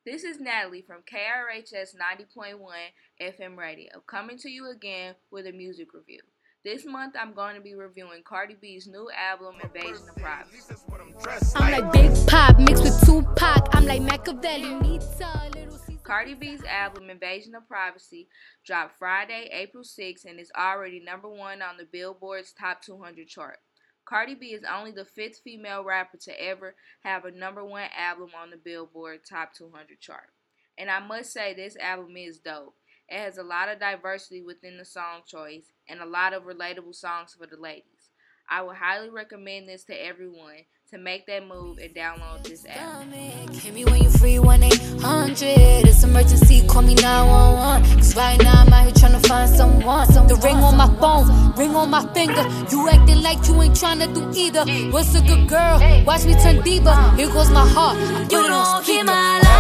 This is Natalie from KRHS 90.1 FM radio, coming to you again with a music review. This month I'm going to be reviewing Cardi B's new album, Invasion of Privacy. I'm like Big Pop mixed with Tupac. I'm like Machiavelli. Cardi B's album, Invasion of Privacy, dropped Friday, April 6th, and is already number 1 on the Billboard's Top 200 chart. Cardi B is only the 5th female rapper to ever have a number 1 album on the Billboard Top 200 chart. And I must say, this album is dope. It has a lot of diversity within the song choice and a lot of relatable songs for the ladies. I would highly recommend this to everyone to make that move and download this app. Hit me when you free 1-800. It's emergency, call me 911. Cause right now I'm out here trying to find someone. The ring on my phone, ring on my finger. You acting like you ain't trying to do either. What's a good girl? Watch me turn diva. Here goes my heart. I put it on speaker.